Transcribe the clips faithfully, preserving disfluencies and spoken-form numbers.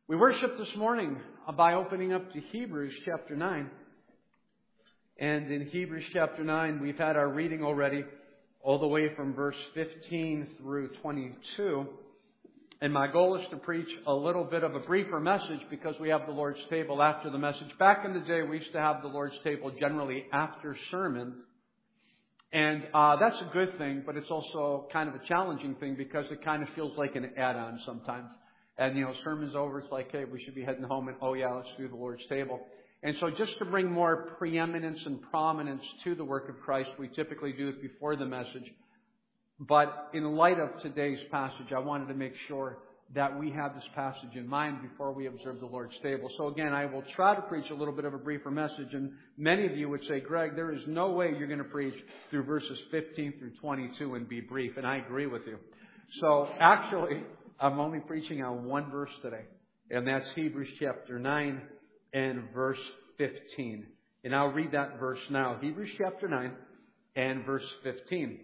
We worship this morning by opening up to Hebrews chapter nine. And in Hebrews chapter nine, we've had our reading already all the way from verse fifteen through twenty-two. And my goal is to preach a little bit of a briefer message because we have the Lord's table after the message. Back in the day, we used to have the Lord's table generally after sermons. And uh, that's a good thing, but it's also kind of a challenging thing because it kind of feels like an add-on sometimes. And, you know, sermon's over, it's like, hey, we should be heading home, and oh yeah, let's do the Lord's table. And so just to bring more preeminence and prominence to the work of Christ, we typically do it before the message. But in light of today's passage, I wanted to make sure that we have this passage in mind before we observe the Lord's table. So again, I will try to preach a little bit of a briefer message. And many of you would say, Greg, there is no way you're going to preach through verses fifteen through twenty-two and be brief. And I agree with you. So actually, I'm only preaching on one verse today. And that's Hebrews chapter nine and verse fifteen. And I'll read that verse now. Hebrews chapter nine and verse fifteen.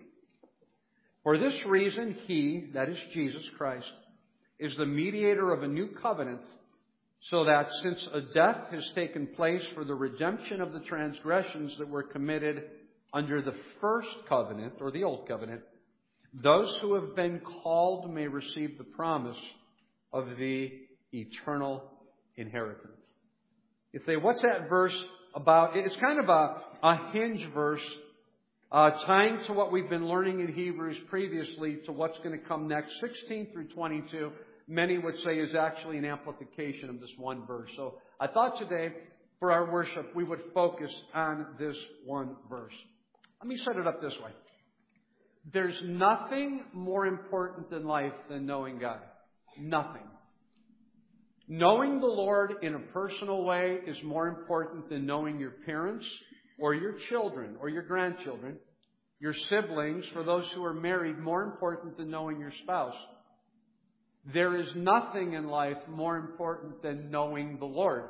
For this reason, He, that is Jesus Christ, is the mediator of a new covenant, so that since a death has taken place for the redemption of the transgressions that were committed under the first covenant, or the old covenant, those who have been called may receive the promise of the eternal inheritance. You say, what's that verse about? It's kind of a, a hinge verse, uh, tying to what we've been learning in Hebrews previously to what's going to come next. sixteen through twenty-two, many would say, is actually an amplification of this one verse. So I thought today, for our worship, we would focus on this one verse. Let me set it up this way. There's nothing more important in life than knowing God. Nothing. Knowing the Lord in a personal way is more important than knowing your parents or your children or your grandchildren, your siblings, for those who are married, more important than knowing your spouse. There is nothing in life more important than knowing the Lord.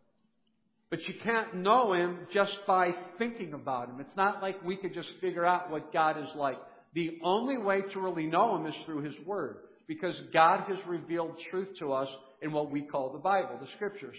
But you can't know Him just by thinking about Him. It's not like we could just figure out what God is like. The only way to really know Him is through His Word, because God has revealed truth to us in what we call the Bible, the Scriptures.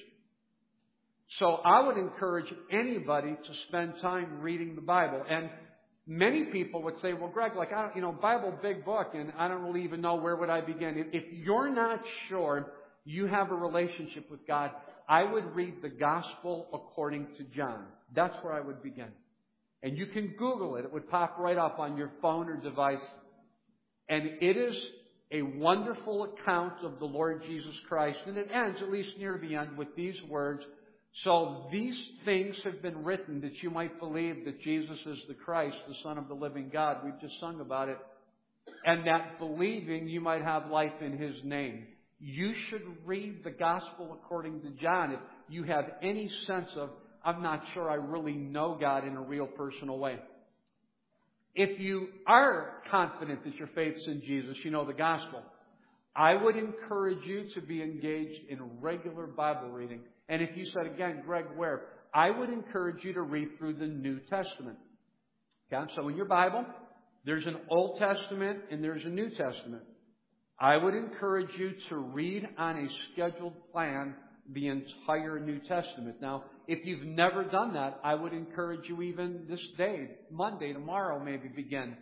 So I would encourage anybody to spend time reading the Bible. And many people would say, well, Greg, like, I don't, you know, Bible, big book, and I don't really even know where would I begin. If you're not sure you have a relationship with God, I would read the Gospel according to John. That's where I would begin. And you can Google it. It would pop right up on your phone or device. And it is a wonderful account of the Lord Jesus Christ. And it ends, at least near the end, with these words. So these things have been written that you might believe that Jesus is the Christ, the Son of the living God. We've just sung about it. And that believing you might have life in His name. You should read the Gospel according to John if you have any sense of, I'm not sure I really know God in a real personal way. If you are confident that your faith's in Jesus, you know the Gospel, I would encourage you to be engaged in regular Bible reading. And if you said, again, Greg, where? I would encourage you to read through the New Testament. Okay? So in your Bible, there's an Old Testament and there's a New Testament. I would encourage you to read on a scheduled plan the entire New Testament. Now, if you've never done that, I would encourage you even this day, Monday, tomorrow, maybe begin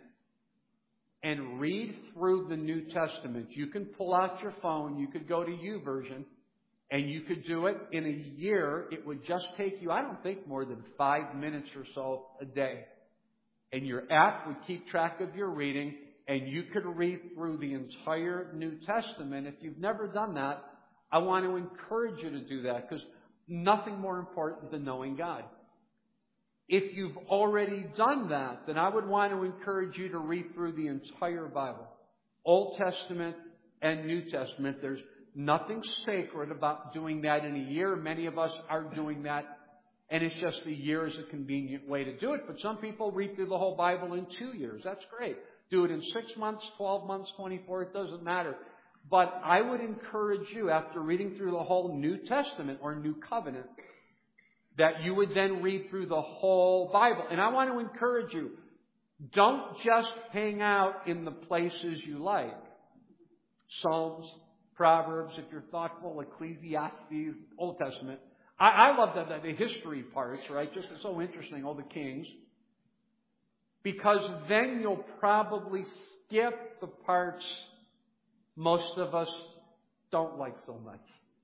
and read through the New Testament. You can pull out your phone. You could go to YouVersion, and you could do it in a year. It would just take you, I don't think, more than five minutes or so a day. And your app would keep track of your reading, and you could read through the entire New Testament. If you've never done that, I want to encourage you to do that, because nothing more important than knowing God. If you've already done that, then I would want to encourage you to read through the entire Bible, Old Testament and New Testament. There's nothing sacred about doing that in a year. Many of us are doing that, and it's just a year is a convenient way to do it. But some people read through the whole Bible in two years. That's great. Do it in six months, twelve months, twenty-four. It doesn't matter. But I would encourage you, after reading through the whole New Testament or New Covenant, that you would then read through the whole Bible. And I want to encourage you, don't just hang out in the places you like. Psalms, Proverbs, if you're thoughtful, Ecclesiastes, Old Testament. I, I love the, the, the history parts, right? Just it's so interesting, all the kings. Because then you'll probably skip the parts most of us don't like so much.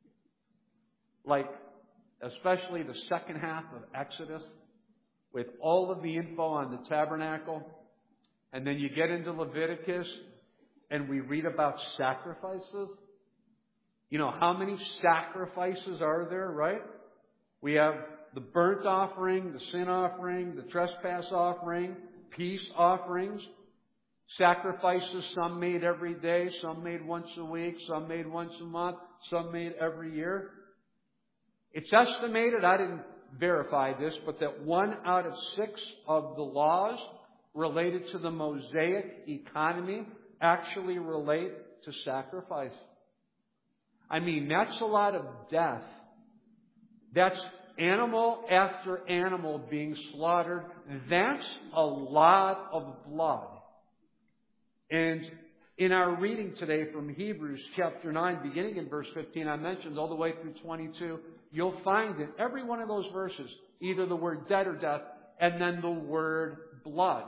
Like, especially the second half of Exodus, with all of the info on the tabernacle. And then you get into Leviticus, and we read about sacrifices. You know, how many sacrifices are there, right? We have the burnt offering, the sin offering, the trespass offering, peace offerings, sacrifices, some made every day, some made once a week, some made once a month, some made every year. It's estimated, I didn't verify this, but that one out of six of the laws related to the Mosaic economy actually relate to sacrifice. I mean, that's a lot of death. That's animal after animal being slaughtered. That's a lot of blood. And in our reading today from Hebrews chapter nine, beginning in verse fifteen, I mentioned all the way through twenty-two, you'll find in every one of those verses either the word dead or death and then the word blood.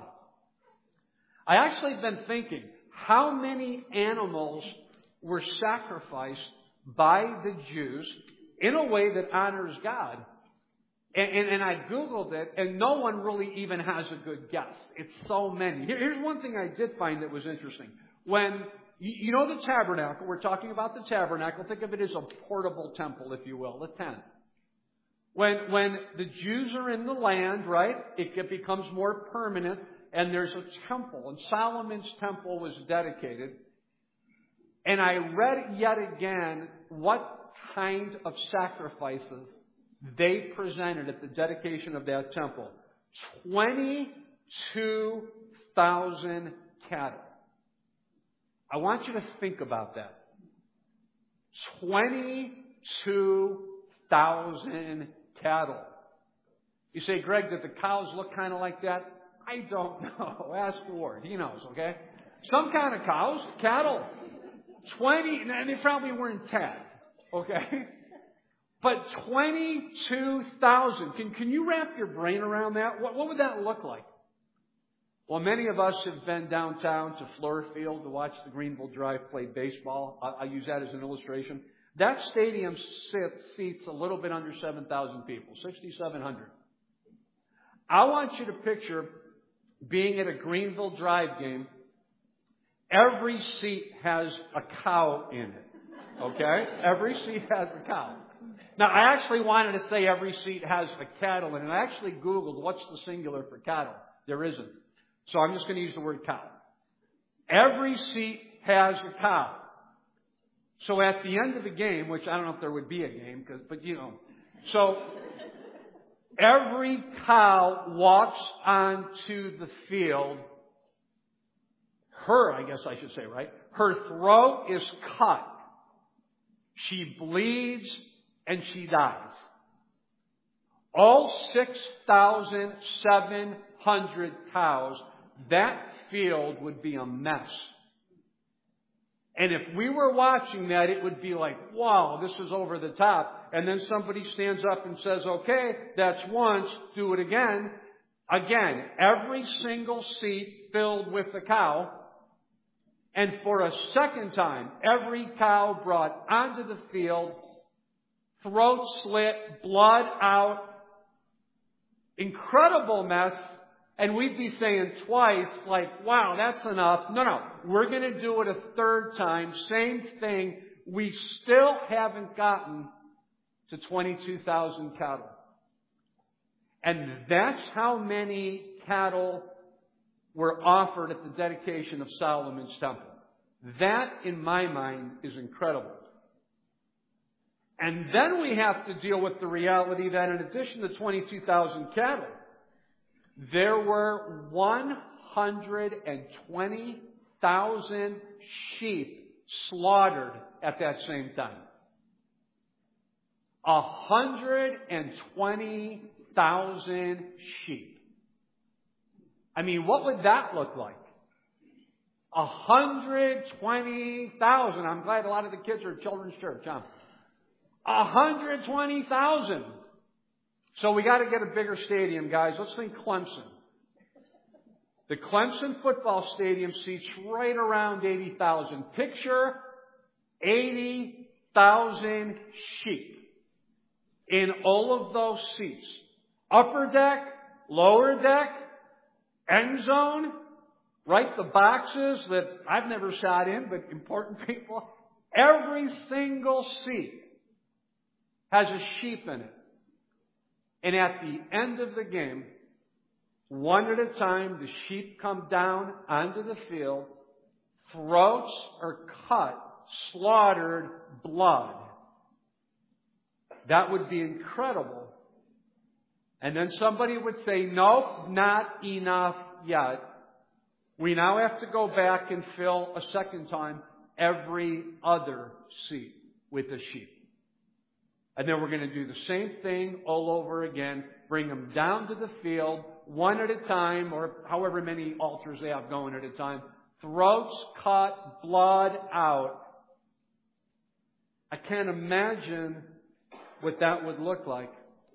I actually have been thinking, how many animals were sacrificed by the Jews in a way that honors God? And, and, and I Googled it, and no one really even has a good guess. It's so many. Here, here's one thing I did find that was interesting. When, you, you know the tabernacle, we're talking about the tabernacle. Think of it as a portable temple, if you will, a tent. When, when the Jews are in the land, right, it, it becomes more permanent, and there's a temple. And Solomon's temple was dedicated. And I read yet again what kind of sacrifices they presented at the dedication of that temple. twenty-two thousand cattle. I want you to think about that. twenty-two thousand cattle. You say, Greg, did the cows look kind of like that? I don't know. Ask Ward. He knows, okay? Some kind of cows, cattle. twenty, and they probably weren't tagged, okay? But twenty-two thousand. Can, can you wrap your brain around that? What, what would that look like? Well, many of us have been downtown to Fluor Field to watch the Greenville Drive play baseball. I, I use that as an illustration. That stadium sits, seats a little bit under seven thousand people, six thousand seven hundred. I want you to picture being at a Greenville Drive game. Every seat has a cow in it. Okay? Every seat has a cow. Now, I actually wanted to say every seat has a cattle in it. I actually Googled what's the singular for cattle. There isn't. So I'm just going to use the word cow. Every seat has a cow. So at the end of the game, which I don't know if there would be a game, cause, but you know. So every cow walks onto the field. Her, I guess I should say, right? Her throat is cut. She bleeds and she dies. All six thousand seven hundred cows, that field would be a mess. And if we were watching that, it would be like, wow, this is over the top. And then somebody stands up and says, okay, that's once, do it again. Again, every single seat filled with the cow. And for a second time, every cow brought onto the field, throat slit, blood out, incredible mess. And we'd be saying twice, like, wow, that's enough. No, no, we're going to do it a third time. Same thing. We still haven't gotten to twenty-two thousand cattle. And that's how many cattle were offered at the dedication of Solomon's temple. That, in my mind, is incredible. And then we have to deal with the reality that in addition to twenty-two thousand cattle, there were one hundred twenty thousand sheep slaughtered at that same time. one hundred twenty thousand sheep. I mean, what would that look like? one hundred twenty thousand. I'm glad a lot of the kids are at Children's Church, huh? one hundred twenty thousand. So we got to get a bigger stadium, guys. Let's think Clemson. The Clemson football stadium seats right around eighty thousand. Picture eighty thousand sheep in all of those seats. Upper deck, lower deck, end zone, right? The boxes that I've never sat in, but important people. Every single seat has a sheep in it. And at the end of the game, one at a time, the sheep come down onto the field, throats are cut, slaughtered, blood. That would be incredible. And then somebody would say, nope, not enough yet. We now have to go back and fill a second time every other seat with a sheep. And then we're going to do the same thing all over again. Bring them down to the field, one at a time, or however many altars they have going at a time. Throats cut, blood out. I can't imagine what that would look like.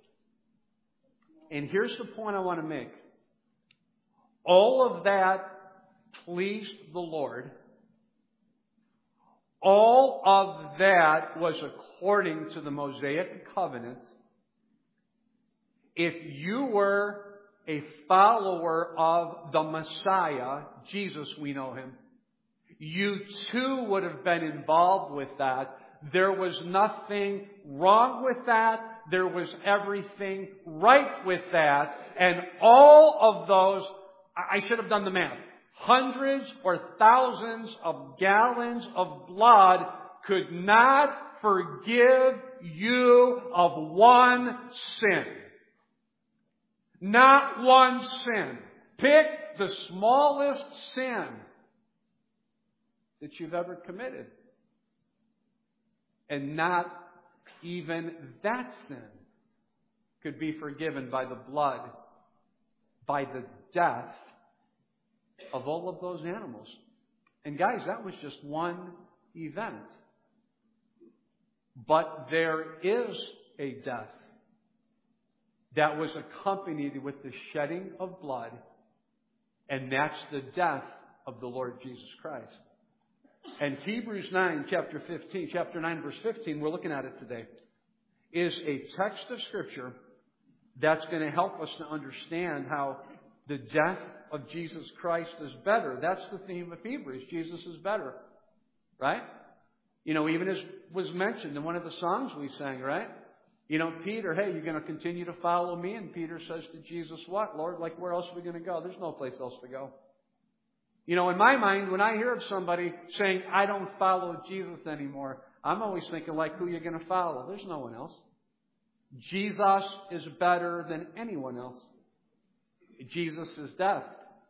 And here's the point I want to make. All of that pleased the Lord. All of that was according to the Mosaic covenant. If you were a follower of the Messiah, Jesus, we know him, you too would have been involved with that. There was nothing wrong with that. There was everything right with that. And all of those, I should have done the math. Hundreds or thousands of gallons of blood could not forgive you of one sin. Not one sin. Pick the smallest sin that you've ever committed. And not even that sin could be forgiven by the blood, by the death of all of those animals. And guys, that was just one event. But there is a death that was accompanied with the shedding of blood, and that's the death of the Lord Jesus Christ. And Hebrews nine, chapter fifteen, chapter nine, verse fifteen, we're looking at it today, is a text of Scripture that's going to help us to understand how the death of Jesus Christ is better. That's the theme of Hebrews. Jesus is better. Right? You know, even as was mentioned in one of the songs we sang, right? You know, Peter, hey, you're going to continue to follow me? And Peter says to Jesus, what, Lord? Like, where else are we going to go? There's no place else to go. You know, in my mind, when I hear of somebody saying, I don't follow Jesus anymore, I'm always thinking, like, who you're going to follow? There's no one else. Jesus is better than anyone else. Jesus' death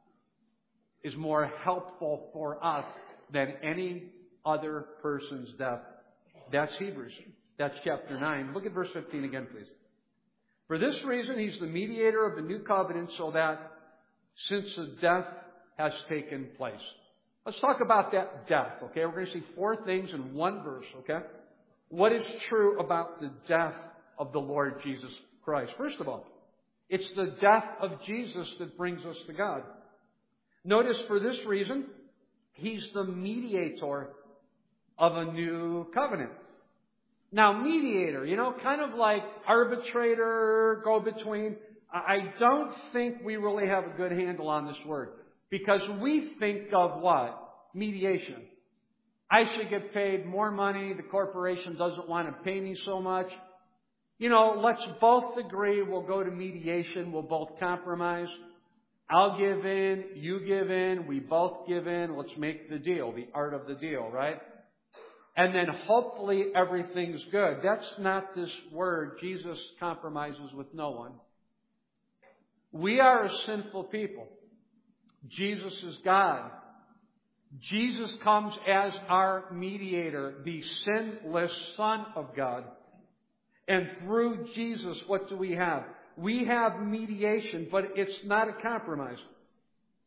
is more helpful for us than any other person's death. That's Hebrews. That's chapter nine. Look at verse fifteen again, please. For this reason, he's the mediator of the new covenant, so that since the death has taken place. Let's talk about that death, okay? We're going to see four things in one verse, okay? What is true about the death of the Lord Jesus Christ? First of all, it's the death of Jesus that brings us to God. Notice for this reason, he's the mediator of a new covenant. Now, mediator, you know, kind of like arbitrator, go-between. I don't think we really have a good handle on this word. Because we think of what? Mediation. I should get paid more money. The corporation doesn't want to pay me so much. You know, let's both agree we'll go to mediation. We'll both compromise. I'll give in. You give in. We both give in. Let's make the deal. The art of the deal, right? And then hopefully everything's good. That's not this word. Jesus compromises with no one. We are a sinful people. Jesus is God. Jesus comes as our mediator, the sinless Son of God. And through Jesus, what do we have? We have mediation, but it's not a compromise.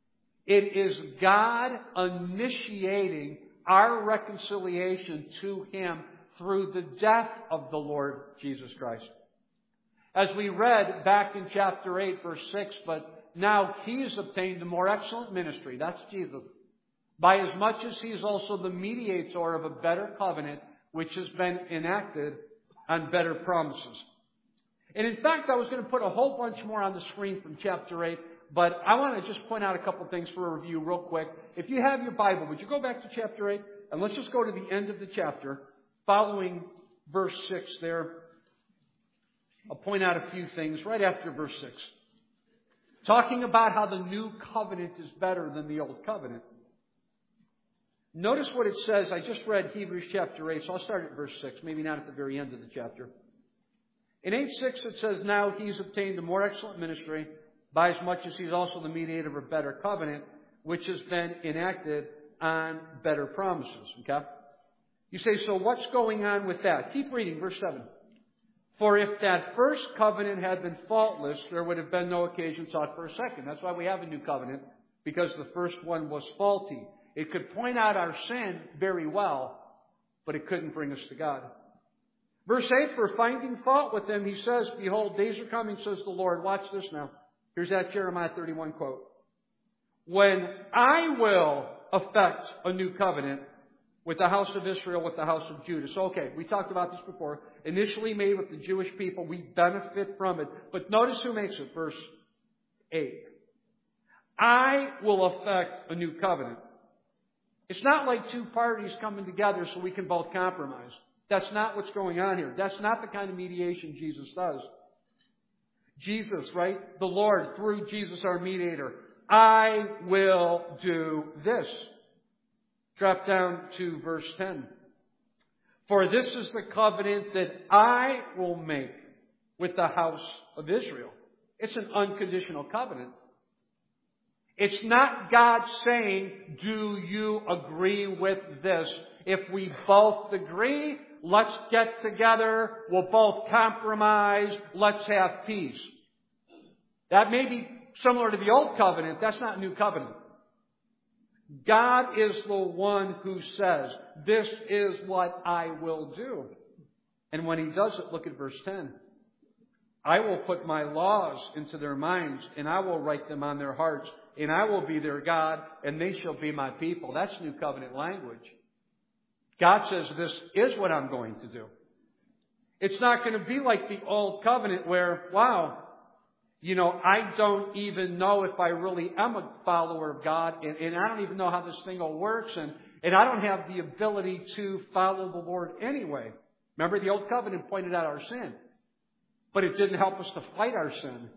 It is God initiating our reconciliation to Him through the death of the Lord Jesus Christ. As we read back in chapter eight, verse six, but now He's obtained a more excellent ministry. That's Jesus. By as much as He is also the mediator of a better covenant, which has been enacted on better promises. And in fact, I was going to put a whole bunch more on the screen from chapter eight, but I want to just point out a couple things for a review real quick. If you have your Bible, would you go back to chapter eight? And let's just go to the end of the chapter, following verse six there. I'll point out a few things right after verse six. Talking about how the new covenant is better than the old covenant. Notice what it says. I just read Hebrews chapter eight, so I'll start at verse six, maybe not at the very end of the chapter. In eight six it says, now He's obtained a more excellent ministry, by as much as He's also the mediator of a better covenant, which has been enacted on better promises. Okay? You say, so what's going on with that? Keep reading, verse seven. For if that first covenant had been faultless, there would have been no occasion sought for a second. That's why we have a new covenant, because the first one was faulty. It could point out our sin very well, but it couldn't bring us to God. Verse eight, for finding fault with them, He says, behold, days are coming, says the Lord. Watch this now. Here's that Jeremiah thirty-one quote. When I will effect a new covenant with the house of Israel, with the house of Judah. So, okay, we talked about this before. Initially made with the Jewish people. We benefit from it. But notice who makes it. Verse eight. I will effect a new covenant. It's not like two parties coming together so we can both compromise. That's not what's going on here. That's not the kind of mediation Jesus does. Jesus, right? The Lord, through Jesus our mediator. I will do this. Drop down to verse ten. For this is the covenant that I will make with the house of Israel. It's an unconditional covenant. It's not God saying, do you agree with this? If we both agree, let's get together, we'll both compromise, let's have peace. That may be similar to the old covenant. That's not new covenant. God is the one who says, this is what I will do. And when He does it, look at verse ten. I will put my laws into their minds, and I will write them on their hearts, and I will be their God, and they shall be my people. That's new covenant language. God says, this is what I'm going to do. It's not going to be like the old covenant where, wow, you know, I don't even know if I really am a follower of God, and, and I don't even know how this thing all works, and, and I don't have the ability to follow the Lord anyway. Remember, the old covenant pointed out our sin, but it didn't help us to fight our sin.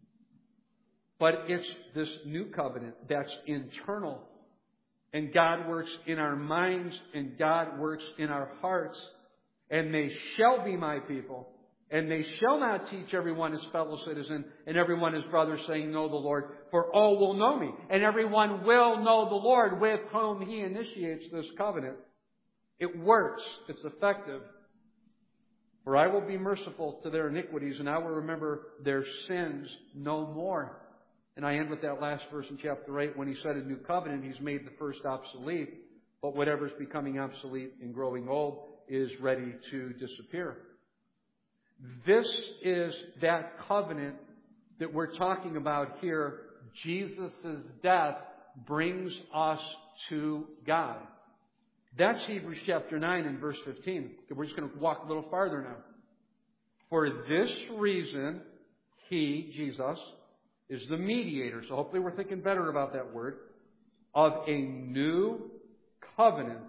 But it's this new covenant that's internal, and God works in our minds, and God works in our hearts, and they shall be my people. And they shall not teach everyone his fellow citizen and everyone his brother, saying, know the Lord, for all will know me. And everyone will know the Lord with whom He initiates this covenant. It works. It's effective. For I will be merciful to their iniquities, and I will remember their sins no more. And I end with that last verse in chapter eight. When He said a new covenant, He's made the first obsolete. But whatever is becoming obsolete and growing old is ready to disappear. This is that covenant that we're talking about here. Jesus' death brings us to God. That's Hebrews chapter nine and verse fifteen. We're just going to walk a little farther now. For this reason, He, Jesus, is the mediator. So hopefully we're thinking better about that word. Of a new covenant.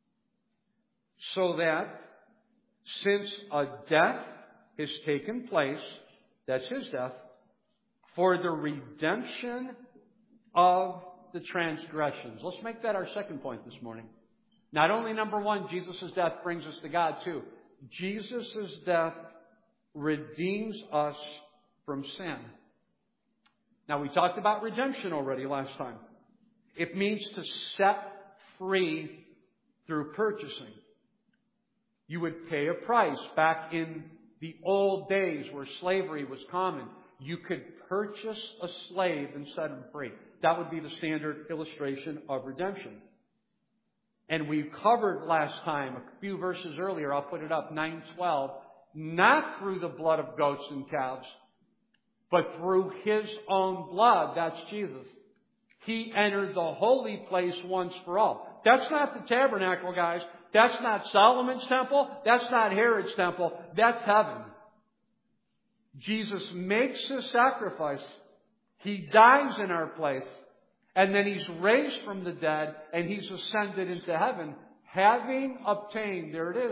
So that since a death has taken place, that's His death, for the redemption of the transgressions. Let's make that our second point this morning. Not only, number one, Jesus' death brings us to God, too. Jesus' death redeems us from sin. Now, we talked about redemption already last time. It means to set free through purchasing. You would pay a price. Back in the old days where slavery was common, you could purchase a slave and set him free. That would be the standard illustration of redemption. And we covered last time, a few verses earlier, I'll put it up, nine twelve, not through the blood of goats and calves, but through His own blood. That's Jesus. He entered the holy place once for all. That's not the tabernacle, guys. That's not Solomon's temple. That's not Herod's temple. That's heaven. Jesus makes His sacrifice. He dies in our place. And then He's raised from the dead and He's ascended into heaven, having obtained, there it is,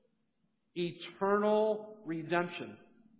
eternal redemption.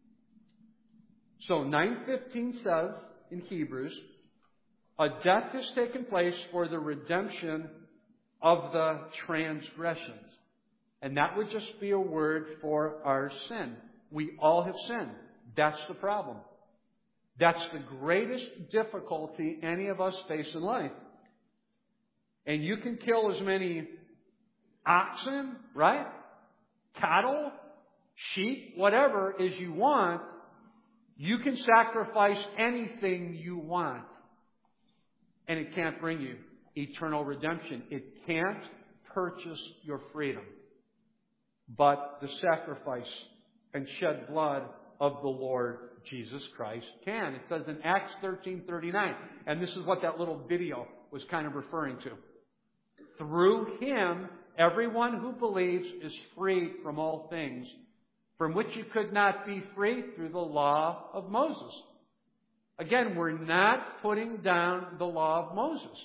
So nine fifteen says in Hebrews, a death has taken place for the redemption of the transgressions. And that would just be a word for our sin. We all have sinned. That's the problem. That's the greatest difficulty any of us face in life. And you can kill as many oxen, right? Cattle, sheep, whatever, as you want. You can sacrifice anything you want. And it can't bring you eternal redemption. It can't purchase your freedom. But the sacrifice and shed blood of the Lord Jesus Christ can. It says in Acts thirteen thirty-nine, and this is what that little video was kind of referring to. Through Him, everyone who believes is freed from all things from which you could not be free through the law of Moses. Again, we're not putting down the law of Moses.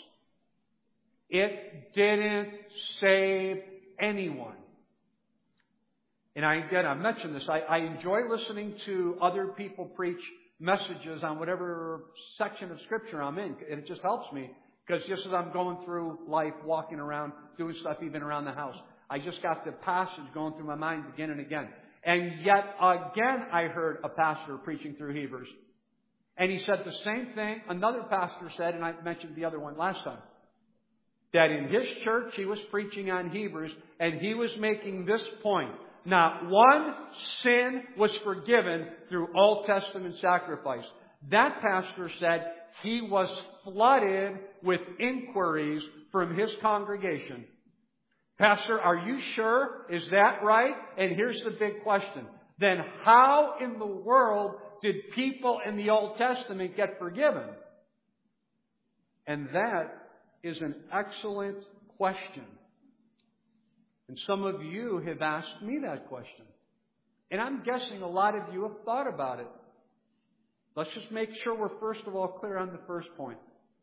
It didn't save anyone. And I, again, I mentioned this. I, I enjoy listening to other people preach messages on whatever section of Scripture I'm in. And it just helps me. Because just as I'm going through life, walking around, doing stuff even around the house, I just got the passage going through my mind again and again. And yet again, I heard a pastor preaching through Hebrews. And he said the same thing another pastor said, and I mentioned the other one last time. That in his church, he was preaching on Hebrews, and he was making this point. Not one sin was forgiven through Old Testament sacrifice. That pastor said he was flooded with inquiries from his congregation. Pastor, are you sure? Is that right? And here's the big question. Then how in the world did people in the Old Testament get forgiven? And that is an excellent question. And some of you have asked me that question. And I'm guessing a lot of you have thought about it. Let's just make sure we're first of all clear on the first point.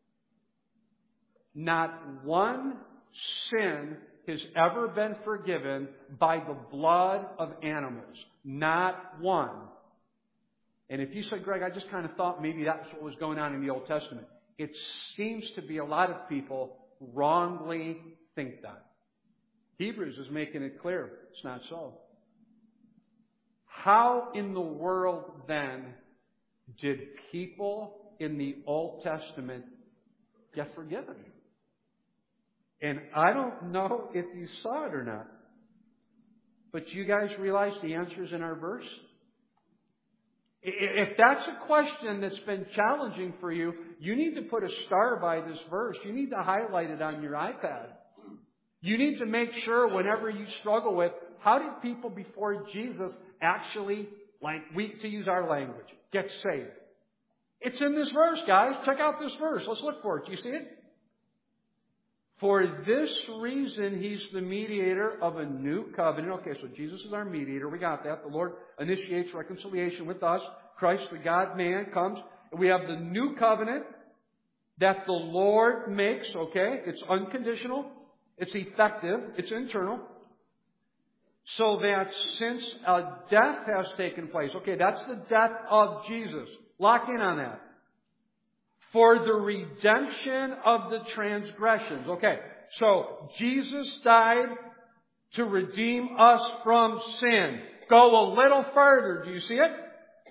Not one sin has ever been forgiven by the blood of animals. Not one. And if you say, Greg, I just kind of thought maybe that's what was going on in the Old Testament. It seems to be a lot of people wrongly think that. Hebrews is making it clear. It's not so. How in the world then did people in the Old Testament get forgiven? And I don't know if you saw it or not. But you guys realize the answer's in our verse? If that's a question that's been challenging for you, you need to put a star by this verse. You need to highlight it on your iPad. You need to make sure whenever you struggle with, how did people before Jesus actually, like we, to use our language, get saved? It's in this verse, guys. Check out this verse. Let's look for it. Do you see it? For this reason, He's the mediator of a new covenant. Okay, so Jesus is our mediator. We got that. The Lord initiates reconciliation with us. Christ, the God-man, comes. And we have the new covenant that the Lord makes. Okay, it's unconditional. It's effective. It's internal. So that since a death has taken place. Okay, that's the death of Jesus. Lock in on that. For the redemption of the transgressions. Okay, so Jesus died to redeem us from sin. Go a little further. Do you see it?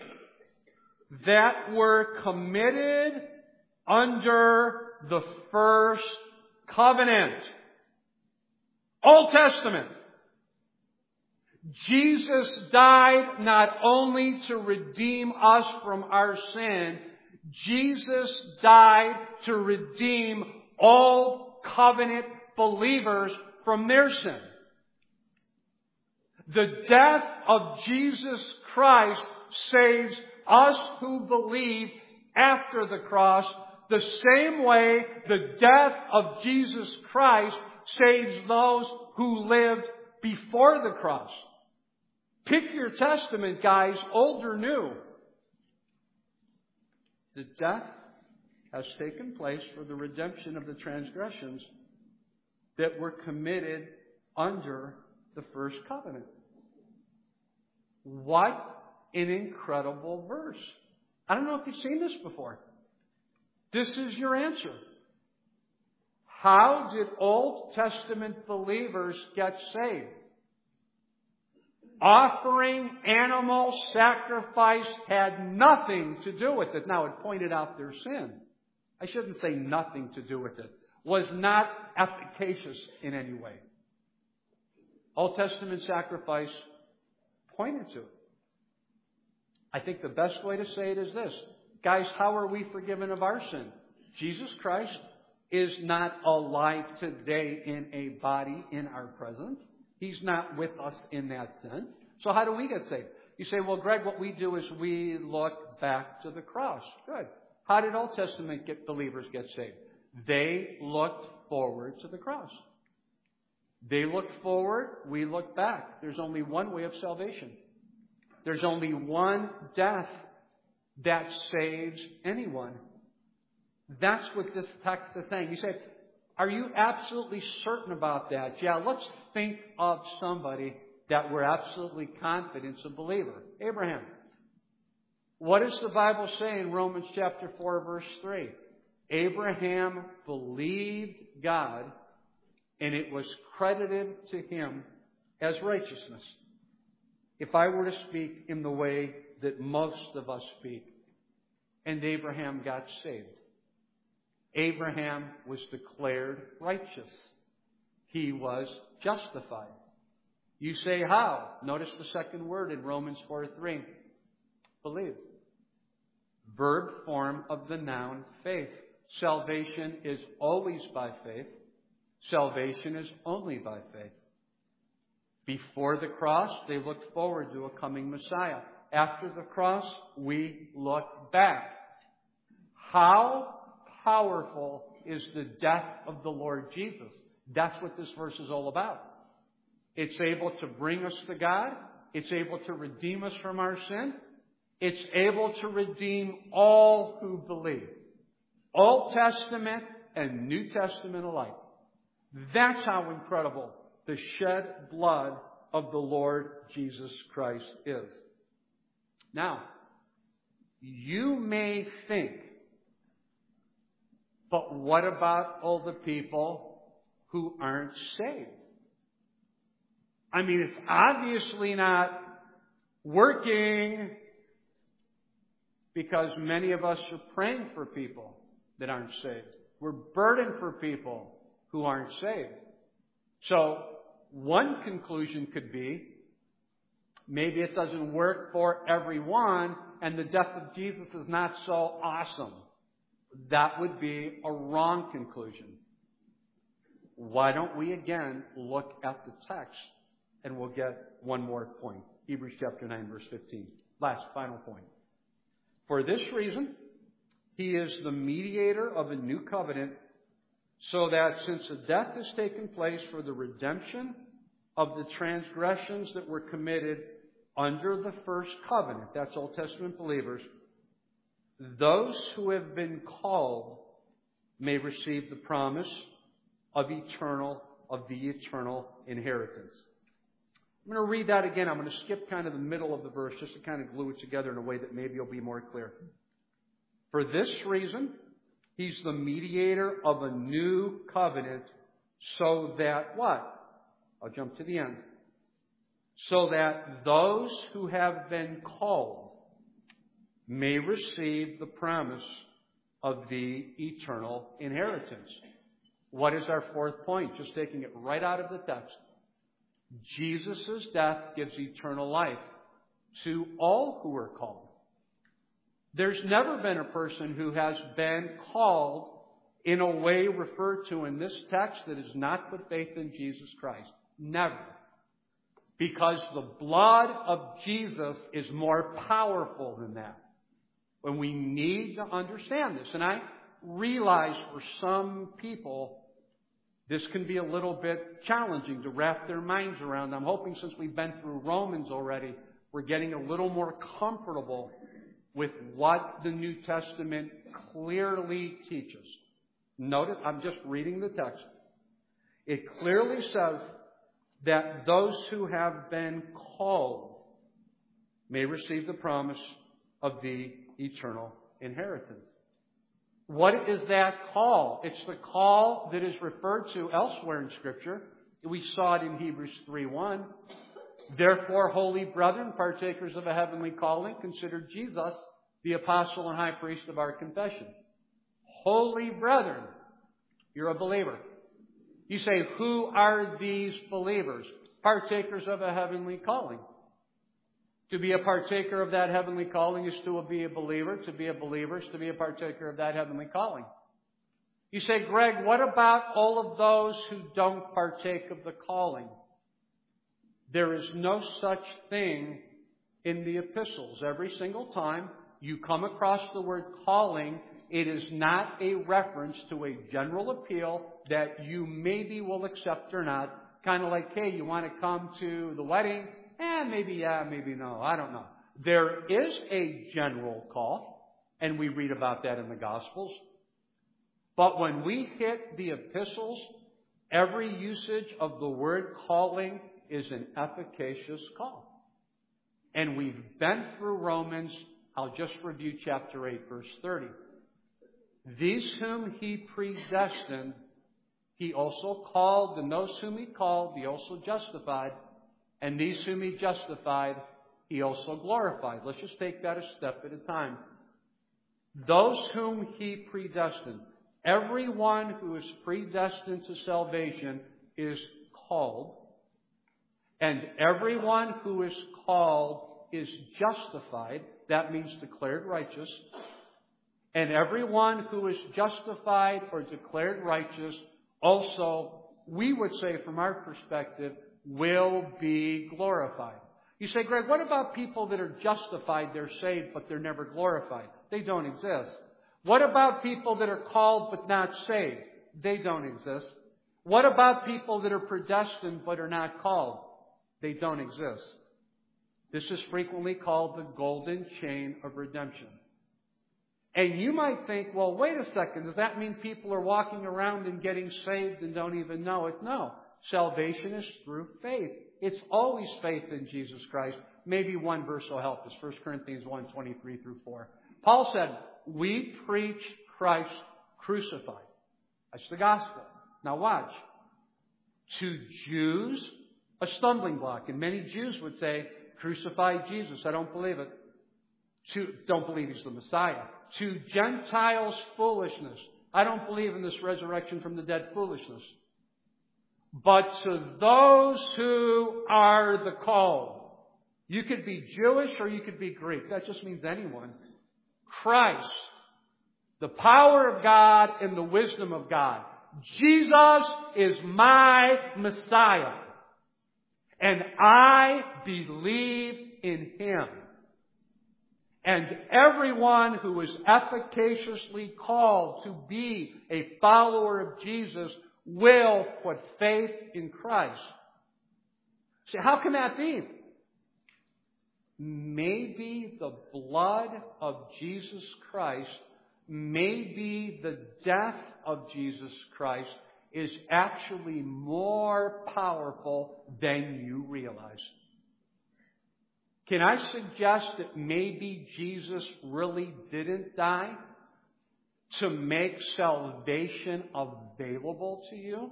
That were committed under the first covenant. Old Testament. Jesus died not only to redeem us from our sin. Jesus died to redeem all covenant believers from their sin. The death of Jesus Christ saves us who believe after the cross, the same way the death of Jesus Christ saves those who lived before the cross. Pick your testament, guys, old or new. The death has taken place for the redemption of the transgressions that were committed under the first covenant. What an incredible verse. I don't know if you've seen this before. This is your answer. How did Old Testament believers get saved? Offering animal sacrifice had nothing to do with it. Now, it pointed out their sin. I shouldn't say nothing to do with it. Was not efficacious in any way. Old Testament sacrifice pointed to it. I think the best way to say it is this. Guys, how are we forgiven of our sin? Jesus Christ is not alive today in a body in our presence. He's not with us in that sense. So how do we get saved? You say, well, Greg, what we do is we look back to the cross. Good. How did Old Testament get believers get saved? They looked forward to the cross. They looked forward, we look back. There's only one way of salvation. There's only one death that saves anyone. That's what this text is saying. You say, are you absolutely certain about that? Yeah, let's think of somebody that we're absolutely confident is a believer. Abraham. What does the Bible say in Romans chapter four, verse three? Abraham believed God, and it was credited to him as righteousness. If I were to speak in the way that most of us speak, and Abraham got saved. Abraham was declared righteous. He was justified. You say how? Notice the second word in Romans four three. Believe. Verb form of the noun faith. Salvation is always by faith. Salvation is only by faith. Before the cross, they looked forward to a coming Messiah. After the cross, we look back. How powerful is the death of the Lord Jesus? That's what this verse is all about. It's able to bring us to God. It's able to redeem us from our sin. It's able to redeem all who believe. Old Testament and New Testament alike. That's how incredible the shed blood of the Lord Jesus Christ is. Now, you may think, but what about all the people who aren't saved? I mean, it's obviously not working because many of us are praying for people that aren't saved. We're burdened for people who aren't saved. So, one conclusion could be, maybe it doesn't work for everyone, and the death of Jesus is not so awesome. That would be a wrong conclusion. Why don't we again look at the text, and we'll get one more point. Hebrews chapter nine, verse fifteen. Last, final point. For this reason, he is the mediator of a new covenant, so that since a death has taken place for the redemption of the transgressions that were committed under the first covenant, that's Old Testament believers, those who have been called may receive the promise of eternal, of the eternal inheritance. I'm going to read that again. I'm going to skip kind of the middle of the verse just to kind of glue it together in a way that maybe will be more clear. For this reason, he's the mediator of a new covenant, so that what? I'll jump to the end. So that those who have been called may receive the promise of the eternal inheritance. What is our fourth point? Just taking it right out of the text. Jesus' death gives eternal life to all who are called. There's never been a person who has been called in a way referred to in this text that is not put faith in Jesus Christ. Never. Because the blood of Jesus is more powerful than that. And we need to understand this. And I realize for some people, this can be a little bit challenging to wrap their minds around. I'm hoping since we've been through Romans already, we're getting a little more comfortable with what the New Testament clearly teaches. Notice, I'm just reading the text. It clearly says that those who have been called may receive the promise of the eternal inheritance. What is that call? It's the call that is referred to elsewhere in Scripture. We saw it in Hebrews three one. Therefore, holy brethren, partakers of a heavenly calling, consider Jesus the apostle and high priest of our confession. Holy brethren, you're a believer. You say, who are these believers? Partakers of a heavenly calling. To be a partaker of that heavenly calling is to be a believer. To be a believer is to be a partaker of that heavenly calling. You say, Greg, what about all of those who don't partake of the calling? There is no such thing in the epistles. Every single time you come across the word calling, it is not a reference to a general appeal that you maybe will accept or not. Kind of like, hey, you want to come to the wedding? Eh, maybe yeah, maybe no. I don't know. There is a general call, and we read about that in the Gospels. But when we hit the epistles, every usage of the word calling is an efficacious call. And we've been through Romans. I'll just review chapter eight, verse thirty. These whom he predestined, he also called, and those whom he called, he also justified. And these whom he justified, he also glorified. Let's just take that a step at a time. Those whom he predestined. Everyone who is predestined to salvation is called. And everyone who is called is justified. That means declared righteous. And everyone who is justified or declared righteous also, we would say from our perspective, will be glorified. You say, Greg, what about people that are justified, they're saved, but they're never glorified? They don't exist. What about people that are called but not saved? They don't exist. What about people that are predestined but are not called? They don't exist. This is frequently called the golden chain of redemption. And you might think, well, wait a second, does that mean people are walking around and getting saved and don't even know it? No. Salvation is through faith. It's always faith in Jesus Christ. Maybe one verse will help us. First Corinthians one, twenty-three through four. Paul said, we preach Christ crucified. That's the gospel. Now watch. To Jews, a stumbling block. And many Jews would say, crucify Jesus. I don't believe it. To, don't believe he's the Messiah. To Gentiles, foolishness. I don't believe in this resurrection from the dead foolishness. But to those who are the called. You could be Jewish or you could be Greek. That just means anyone. Christ, the power of God and the wisdom of God. Jesus is my Messiah. And I believe in Him. And everyone who is efficaciously called to be a follower of Jesus will put faith in Christ. See, how can that be? Maybe the blood of Jesus Christ, maybe the death of Jesus Christ is actually more powerful than you realize. Can I suggest that maybe Jesus really didn't die to make salvation available to you?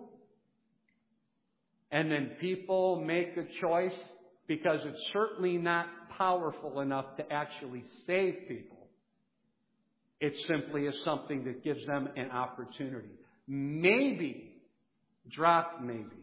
And then people make a choice because it's certainly not powerful enough to actually save people. It simply is something that gives them an opportunity. Maybe, drop maybe.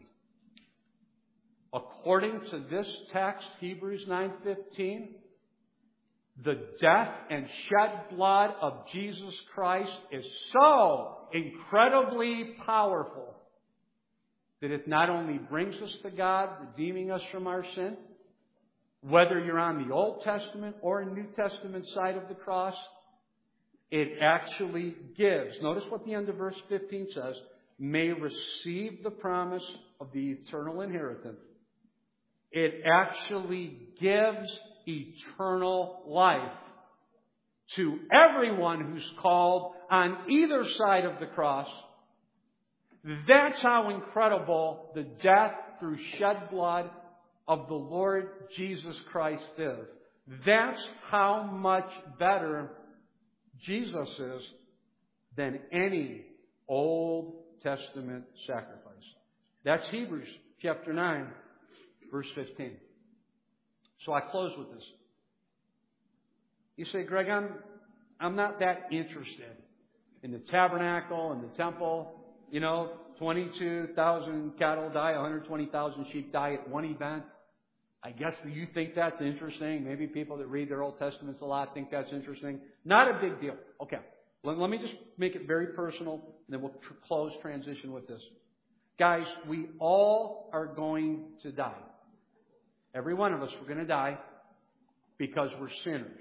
According to this text, Hebrews nine fifteen, The death and shed blood of Jesus Christ is so incredibly powerful that it not only brings us to God, redeeming us from our sin, whether you're on the Old Testament or New Testament side of the cross, it actually gives. Notice what the end of verse fifteen says. May receive the promise of the eternal inheritance. It actually gives eternal life to everyone who's called on either side of the cross. That's how incredible the death through shed blood of the Lord Jesus Christ is. That's how much better Jesus is than any Old Testament sacrifice. That's Hebrews chapter nine, verse fifteen. So I close with this. You say, Greg, I'm, I'm not that interested in the tabernacle and the temple. You know, twenty-two thousand cattle die, one hundred twenty thousand sheep die at one event. I guess you think that's interesting. Maybe people that read their Old Testaments a lot think that's interesting. Not a big deal. Okay. Let, let me just make it very personal, and then we'll tr- close transition with this. Guys, we all are going to die. Every one of us, we're going to die because we're sinners.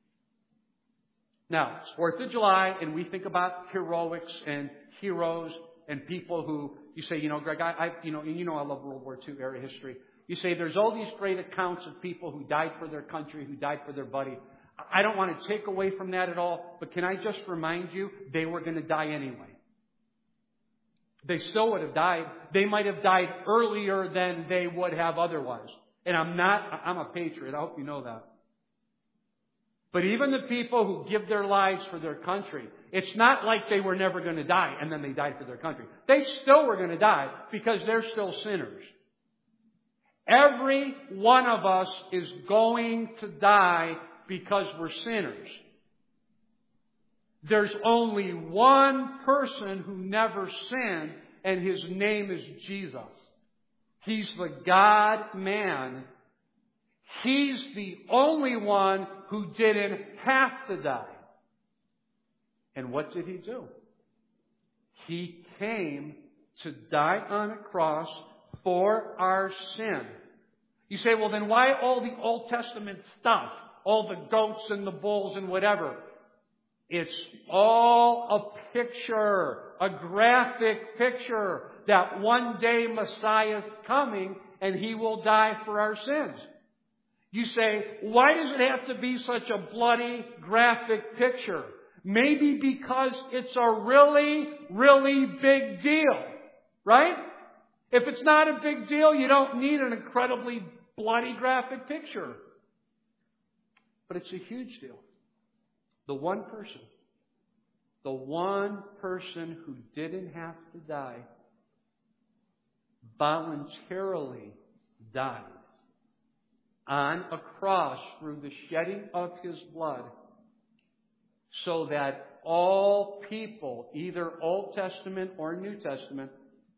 Now, it's fourth of July, and we think about heroics and heroes and people who, you say, you know, Greg, I, I you know, you know I love World War Two era history. You say there's all these great accounts of people who died for their country, who died for their buddy. I don't want to take away from that at all, but can I just remind you, they were going to die anyway. They still would have died. They might have died earlier than they would have otherwise. And I'm not, I'm a patriot. I hope you know that. But even the people who give their lives for their country, it's not like they were never going to die and then they died for their country. They still were going to die because they're still sinners. Every one of us is going to die because we're sinners. There's only one person who never sinned, and His name is Jesus. He's the God-man. He's the only one who didn't have to die. And what did He do? He came to die on a cross for our sin. You say, well, then why all the Old Testament stuff? All the goats and the bulls and whatever. It's all a picture, a graphic picture that one day Messiah is coming and He will die for our sins. You say, why does it have to be such a bloody, graphic picture? Maybe because it's a really, really big deal. Right? If it's not a big deal, you don't need an incredibly bloody, graphic picture. But it's a huge deal. The one person, the one person who didn't have to die, voluntarily died on a cross through the shedding of His blood, so that all people, either Old Testament or New Testament,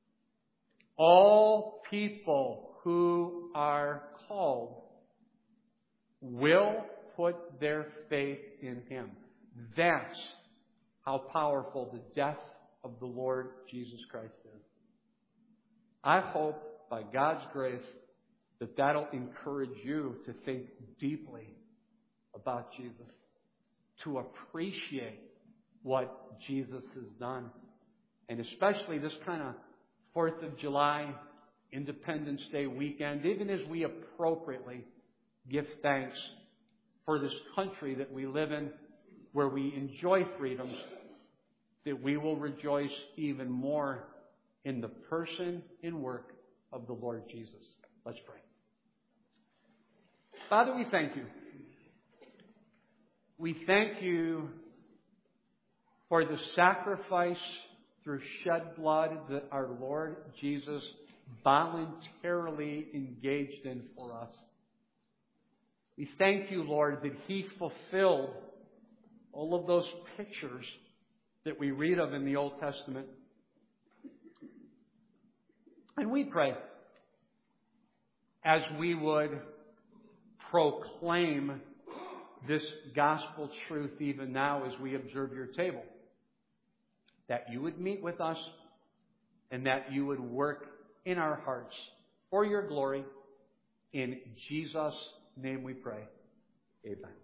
all people who are called will put their faith in Him. That's how powerful the death of the Lord Jesus Christ is. I hope, by God's grace, that that'll encourage you to think deeply about Jesus, to appreciate what Jesus has done. And especially this kind of fourth of July, Independence Day weekend, even as we appropriately give thanks for this country that we live in, where we enjoy freedoms, that we will rejoice even more in the person and work of the Lord Jesus. Let's pray. Father, we thank You. We thank You for the sacrifice through shed blood that our Lord Jesus voluntarily engaged in for us. We thank You, Lord, that He fulfilled all of those pictures that we read of in the Old Testament. And we pray, as we would proclaim this gospel truth even now as we observe your table. That you would meet with us and that you would work in our hearts for your glory. In Jesus' name we pray. Amen.